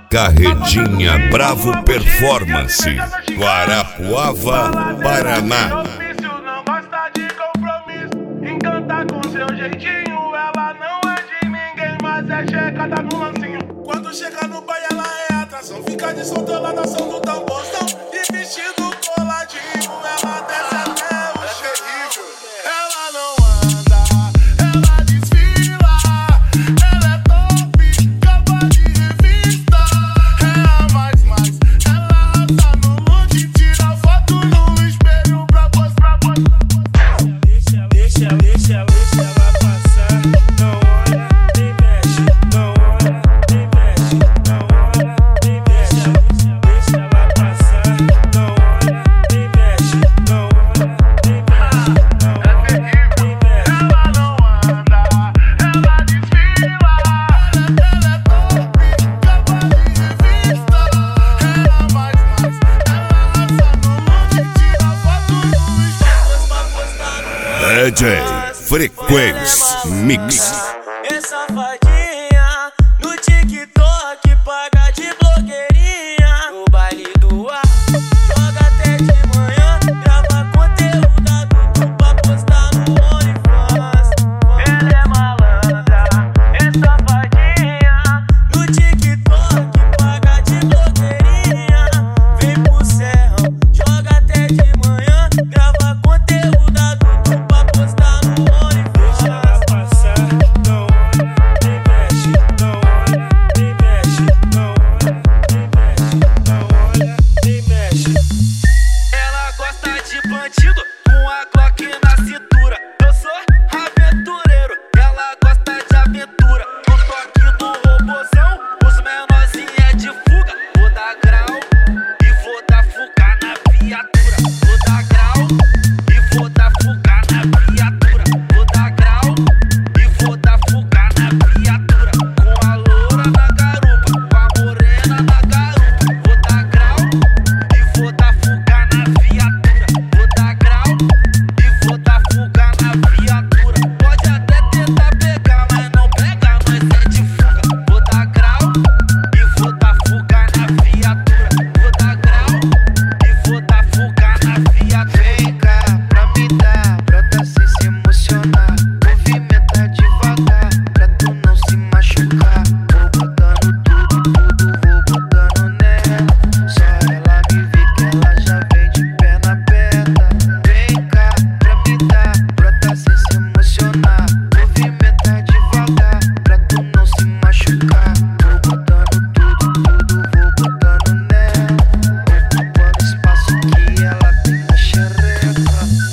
Carretinha Bravo Performance, Guarapuava, Paraná. Não gosta de compromisso, encanta com seu jeitinho. Ela não é de ninguém, mas é checada no lancinho. Quando chega no baile ela é atração, fica de soltando som do tamborzão. De vestido coladinho, ela desce até o chão. Ela não anda, ela desfila. Ela é top, capa de revista. É a mais, ela arrasa no look, tira foto no espelho pra mostrar. Deixa ela passar. Não olha, nem mexe. Não olha, nem mexe. Não olha, nem mexe. Deixa ela passar. Não olha, nem mexe. Não olha, nem mexe. É terrível. Ela não anda, ela desfila. Ela é top, capa de revista. É a mais, ela arrasa no look, tira foto no espelho pra mostrar. DJ Frequência Mix. Essa vai